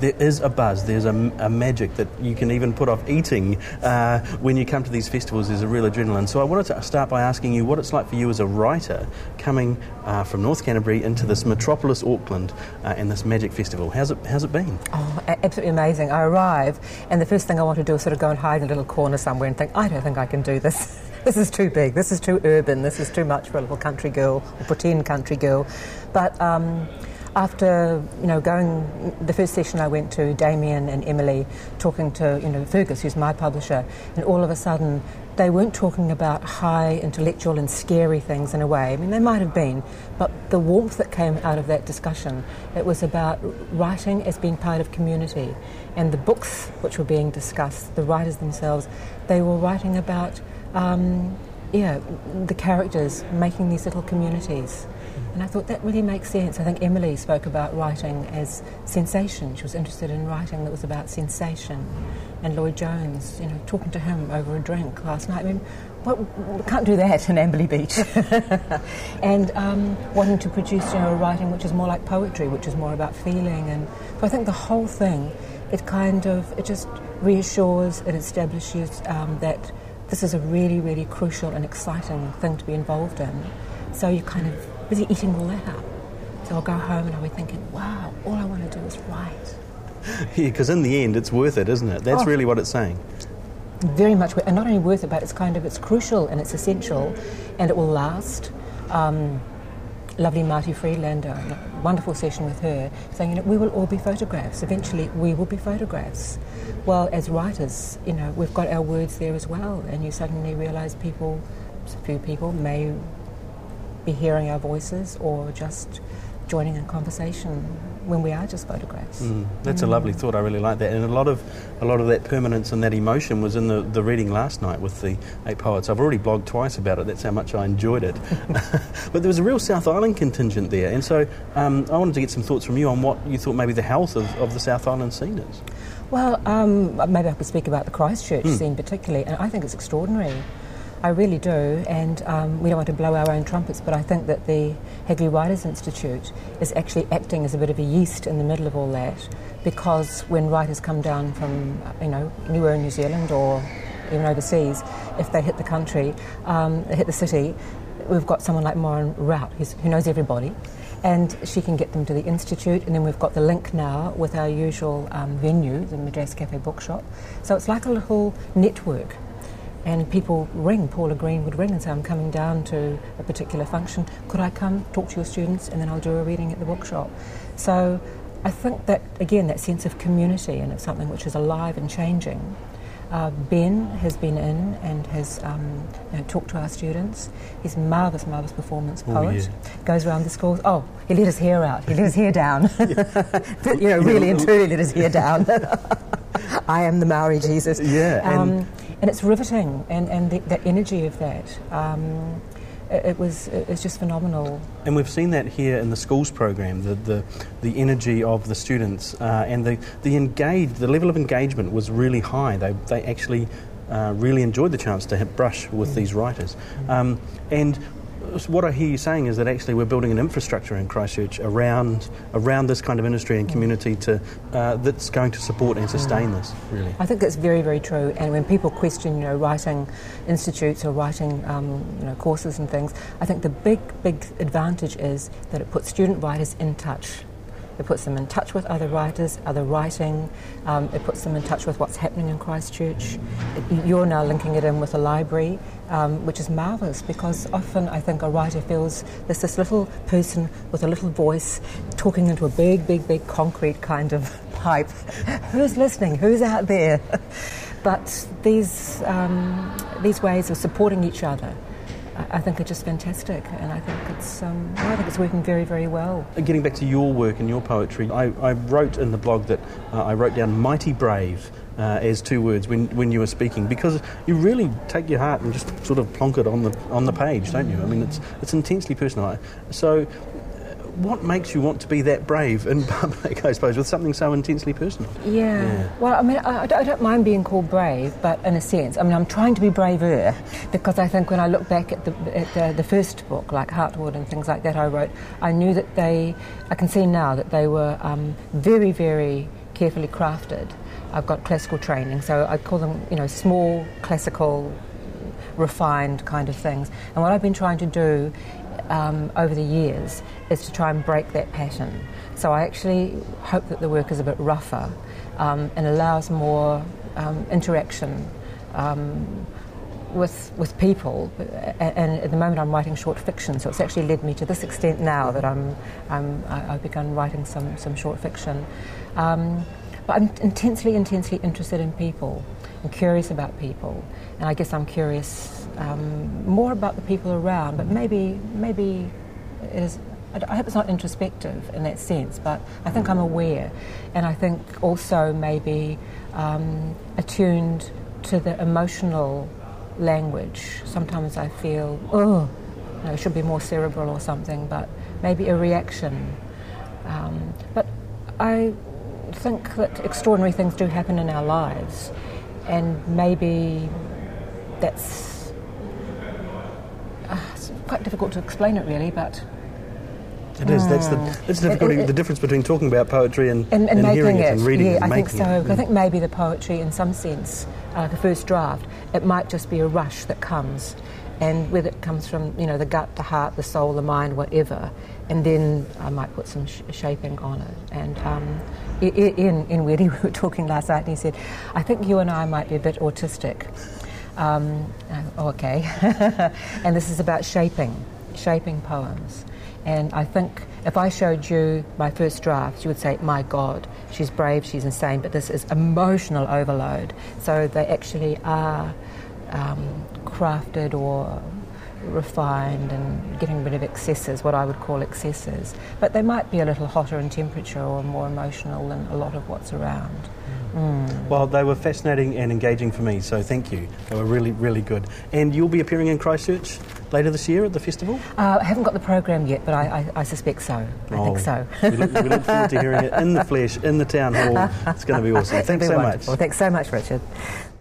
there is a buzz, there's a magic that you can even put off eating when you come to these festivals. There's a real adrenaline. So I wanted to start by asking you what it's like for you as a writer coming from North Canterbury into this metropolis Auckland and this Magic Festival. How's it been? Oh, absolutely amazing. I arrive and the first thing I want to do is sort of go and hide in a little corner somewhere and think, I don't think I can do this. This is too big, this is too urban, this is too much for a little country girl, or pretend country girl. But after going, the first session I went to, Damien and Emily talking to Fergus, who's my publisher, and all of a sudden they weren't talking about high intellectual and scary things in a way. I mean, they might have been, but the warmth that came out of that discussion, it was about writing as being part of community. And the books which were being discussed, the writers themselves, they were writing about the characters making these little communities. And I thought that really makes sense. I think Emily spoke about writing as sensation. She was interested in writing that was about sensation. And Lloyd Jones, talking to him over a drink last night. I mean, we can't do that in Amberley Beach. And wanting to produce, writing which is more like poetry, which is more about feeling. And so I think the whole thing, it just reassures, it establishes that this is a really, really crucial and exciting thing to be involved in. So you're kind of busy eating all that up. So I'll go home and I'll be thinking, wow, all I want to do is write. Yeah, because in the end it's worth it, isn't it? That's really what it's saying. Very much, and not only worth it, but it's crucial and it's essential, and it will last. Lovely Marty Friedlander, wonderful session with her, saying, we will all be photographs. Eventually, we will be photographs. Well, as writers, we've got our words there as well, and you suddenly realise a few people may be hearing our voices or just joining in conversation when we are just photographs. That's a lovely thought. I really like that. And a lot of that permanence and that emotion was in the reading last night with the 8 poets. I've already blogged twice about it. That's how much I enjoyed it. But there was a real South Island contingent there. And so I wanted to get some thoughts from you on what you thought maybe the health of the South Island scene is. Well, maybe I could speak about the Christchurch scene particularly. And I think it's extraordinary. I really do, and we don't want to blow our own trumpets, but I think that the Hagley Writers Institute is actually acting as a bit of a yeast in the middle of all that, because when writers come down from, anywhere in New Zealand or even overseas, if they hit the country, hit the city, we've got someone like Maureen Rout, who knows everybody, and she can get them to the Institute, and then we've got the link now with our usual venue, the Madras Cafe Bookshop. So it's like a little network. And people ring, Paula Green would ring and say, I'm coming down to a particular function. Could I come, talk to your students, and then I'll do a reading at the bookshop? So I think that, again, that sense of community, and it's something which is alive and changing. Ben has been in and has talked to our students. He's a marvellous performance poet. Yeah. Goes around the schools. Oh, he let his hair out. He let his hair down. Really and truly let his hair down. I am the Maori Jesus. Yeah. And it's riveting, and the energy of that, it's just phenomenal. And we've seen that here in the schools program, the energy of the students, and the level of engagement was really high. They actually really enjoyed the chance to brush with these writers. And what I hear you saying is that actually we're building an infrastructure in Christchurch around this kind of industry and community that's going to support and sustain this, really. I think that's very, very true. And when people question, writing institutes or writing, courses and things, I think the big advantage is that it puts student writers in touch. It puts them in touch with other writers, other writing. It puts them in touch with what's happening in Christchurch. You're now linking it in with a library, which is marvellous, because often I think a writer feels there's this little person with a little voice talking into a big concrete kind of pipe. Who's listening? Who's out there? But these ways of supporting each other, I think are just fantastic, and I think it's working very, very well. Getting back to your work and your poetry, I wrote in the blog that I wrote down mighty brave as 2 words when you were speaking, because you really take your heart and just sort of plonk it on the page, don't you? I mean, it's intensely personal. So what makes you want to be that brave in public, I suppose, with something so intensely personal? Yeah. Well, I mean, I don't mind being called brave, but in a sense, I mean, I'm trying to be braver, because I think when I look back at the first book, like Heartwood and things like that I wrote, I knew that I can see now that they were very, very carefully crafted. I've got classical training, so I call them, small, classical, refined kind of things. And what I've been trying to do over the years is to try and break that pattern. So I actually hope that the work is a bit rougher and allows more interaction with people. And at the moment I'm writing short fiction, so it's actually led me to this extent now that I've begun writing some short fiction. But I'm intensely interested in people and curious about people. And I guess I'm curious more about the people around, but maybe it is, I hope it's not introspective in that sense, but I think I'm aware. And I think also maybe attuned to the emotional language. Sometimes I feel, it should be more cerebral or something, but maybe a reaction. But I think that extraordinary things do happen in our lives, and maybe that's it's quite difficult to explain it really, but it is. That's the difficulty. The difference between talking about poetry and hearing it and reading it. I think so. I think maybe the poetry, in some sense, like a first draft, it might just be a rush that comes, and whether it comes from the gut, the heart, the soul, the mind, whatever, and then I might put some shaping on it. And in Weirdy, we were talking last night, and he said, "I think you and I might be a bit autistic." Okay. And this is about shaping poems. And I think if I showed you my first draft, you would say, "My God, she's brave, she's insane," but this is emotional overload. So they actually are crafted or refined and getting rid of excesses, what I would call excesses. But they might be a little hotter in temperature or more emotional than a lot of what's around. Well, they were fascinating and engaging for me, so thank you. They were really, really good. And you'll be appearing in Christchurch later this year at the festival? I haven't got the program yet, but I suspect so. I think so. we look forward to hearing it in the flesh, in the town hall. It's going to be awesome. Thanks so much. Thanks so much, Richard.